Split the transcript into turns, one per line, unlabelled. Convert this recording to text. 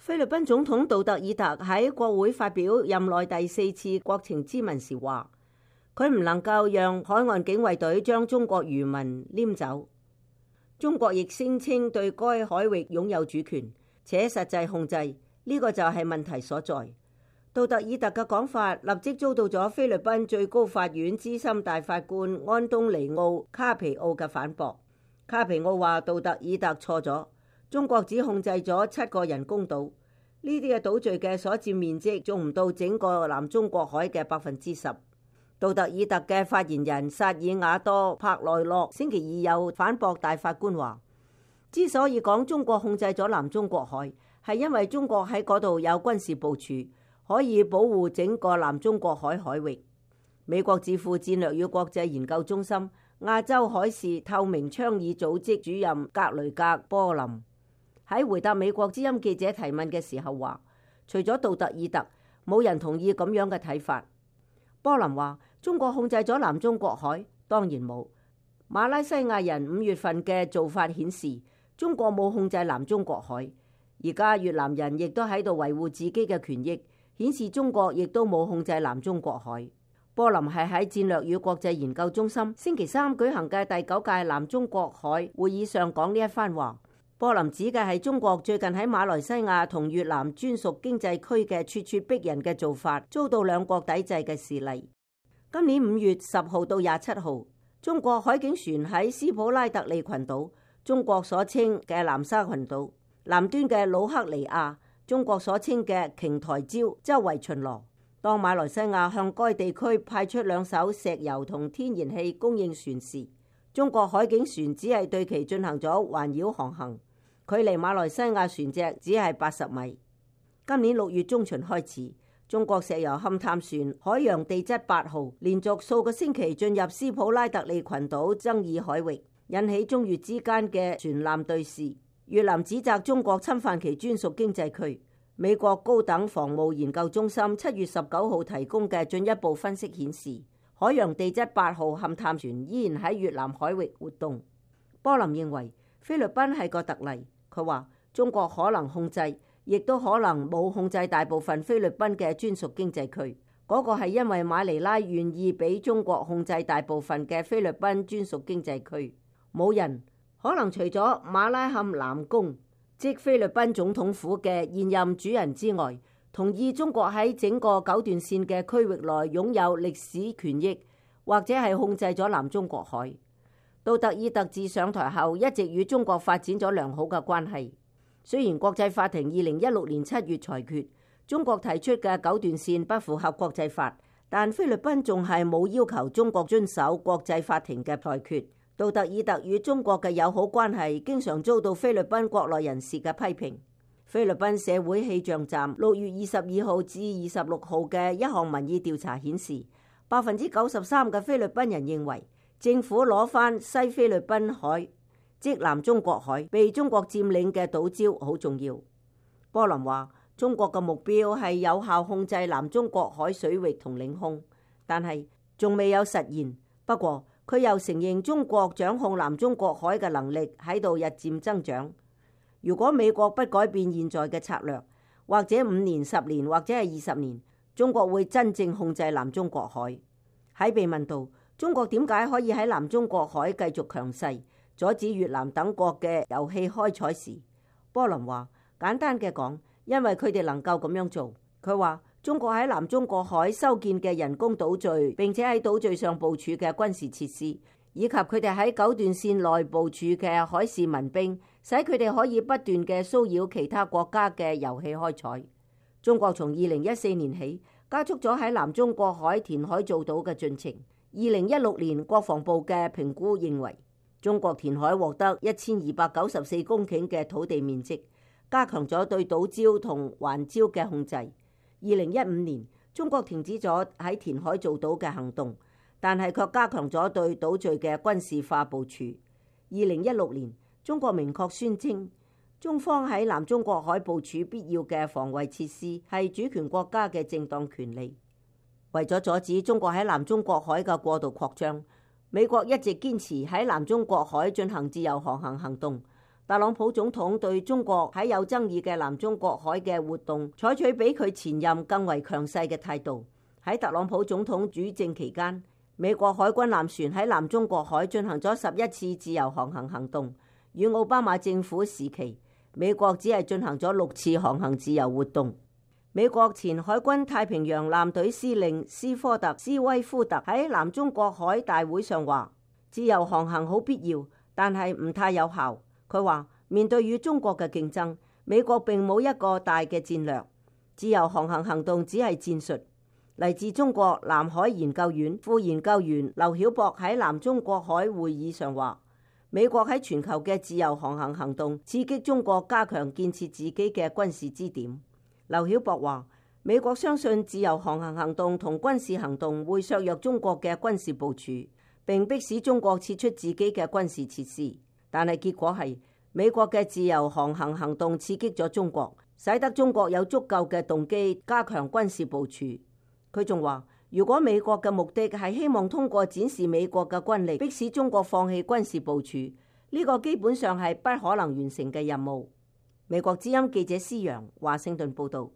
菲律賓總統杜特爾特喺國會發表任內第4次國情咨文時話，佢唔能夠讓海岸警衛隊將中國漁民拈走。中國亦聲稱對該海域擁有主權，且實際控制，呢個就係問題所在。杜特爾特嘅講法立即遭到咗菲律賓最高法院資深大法官安東尼奧·卡皮奧嘅反駁。卡皮奧話杜特爾特錯咗，中國只控制咗7個人工島，呢啲嘅島嶼嘅所佔面積仲唔到整個南中國海嘅10%。杜特爾特嘅發言人薩爾瓦多·帕內洛星期二又反駁大法官話，之所以講中國控制咗南中國海，係因為中國喺嗰度有軍事部署，可以保護整個南中國海海域。美國智庫戰略與國際研究中心亞洲海事透明倡議組織主任格雷格波林喺回答美國之音記者提問嘅時候話，除咗杜特爾特，冇人同意咁樣嘅睇法。波林話，中國控制咗南中國海？當然冇。馬來西亞人5月份嘅做法顯示，中國冇控制南中國海。而家越南人亦都喺度維護自己嘅權益，顯示中國亦都冇控制南中國海。波林係喺戰略與國際研究中心星期3舉行嘅第9屆南中國海會議上講呢一番話。波林指嘅係中國最近喺馬來西亞同越南專屬經濟區嘅咄咄逼人嘅做法，遭到兩國抵制嘅事例。今年5月10號到27號，中國海警船喺斯普拉特利群島，中國所稱嘅南沙群島南端嘅魯克尼亞，中國所稱嘅瓊台礁周圍巡邏。當馬來西亞向該地區派出2艘石油同天然氣供應船時，中國海警船只係對其進行咗環繞航行，距離馬來西亞船隻只係80米。今年6月中旬開始，中國石油勘探船海洋地質8號連續數個星期進入斯普拉特利群島爭議海域，引起中越之間嘅船艦對峙。越南指責中國侵犯其專屬經濟區。美國高等防務研究中心7月19號提供嘅進一步分析顯示，海洋地質8號勘探船依然喺越南海域活動。波林認為菲律賓係個特例，佢話中國可能控制，亦都可能冇控制大部分菲律賓嘅專屬經濟區。嗰個係因為馬尼拉願意俾中國控制大部分嘅菲律賓專屬經濟區。冇人可能除咗馬拉坎南宮，即菲律賓總統府嘅現任主人之外，同意中國喺整個9段線嘅區域內擁有歷史權益，或者係控制咗南中國海。杜特爾特自上台後一直與中國發展咗良好嘅關係。雖然國際法庭2016年7月裁決中國提出嘅9段線不符合國際法，但菲律賓仲係冇要求中國遵守國際法庭嘅裁決。杜特爾特與中國嘅友好關係經常遭到菲律賓國內人士嘅批評。菲律賓社會氣象站6月22號至26號嘅一項民意調查顯示，93% 嘅菲律賓人認為政府攞返西菲律賓海，即南中國海被中國佔領嘅島礁好重要。波林話，中國嘅目標係有效控制南中國海水域同領空，但係仲未有實現。不過佢又承認中國掌控南中國海嘅能力喺度日漸增長。如果美國不改變現在嘅策略，或者5年、10年或者係20年，中國會真正控制南中國海。喺被問到中國點解可以喺南中國海繼續強勢，阻止越南等國嘅油氣開採時，波林話，簡單嘅講，因為佢哋能夠咁樣做。佢話中國喺南中國海修建嘅人工島嶼，並且喺島嶼上部署嘅軍事設施，以及佢哋喺9段線內部署嘅海事民兵，使佢哋可以不斷嘅騷擾其他國家嘅油氣開採。中國從2014年起加速咗喺南中國海填海造島嘅進程。2016年國防部嘅評估認為，中國填海獲得1294公頃嘅土地面積，加強咗對島礁同環礁嘅控制。2015年，中國停止咗喺填海造島嘅行動，但係卻加強咗對島嶼嘅軍事化部署。2016年，中國明確宣稱，中方喺南中國海部署必要嘅防衛設施係主權國家嘅正當權利。為咗阻止中國喺南中國海嘅過度擴張，美國一直堅持喺南中國海進行自由航行行動， 特朗普總統對中國喺有爭議嘅南中國海嘅活動採取比佢前任更為強勢嘅態度。喺特朗普總統主政期間，美國海軍艦船喺南中國海進行咗11次自由航行行動，與奧巴馬政府時期，美國只係進行咗6次航行自由活動。美國前海軍太平洋艦隊司令斯科特·斯威夫特喺南中國海大會上話：自由航行好必要，但係唔太有效。佢話面對與中國嘅競爭，美國並冇一個大嘅戰略，自由航行行動只係戰術。嚟自中國南海研究院副研究員劉曉博喺南中國海會議上話：美國喺全球嘅自由航行行動刺激中國加強建設自己嘅軍事支點。劉曉博話：美國相信自由航行行動同軍事行動會削弱中國嘅軍事部署，並迫使中國撤出自己嘅軍事設施。但係結果係美國嘅自由航行行動刺激咗中國，使得中國有足夠嘅動機加強軍事部署。佢仲話：如果美國嘅目的係希望通過展示美國嘅軍力，迫使中國放棄軍事部署，呢個基本上係不可能完成嘅任務。美國之音記者施洋華盛頓報道。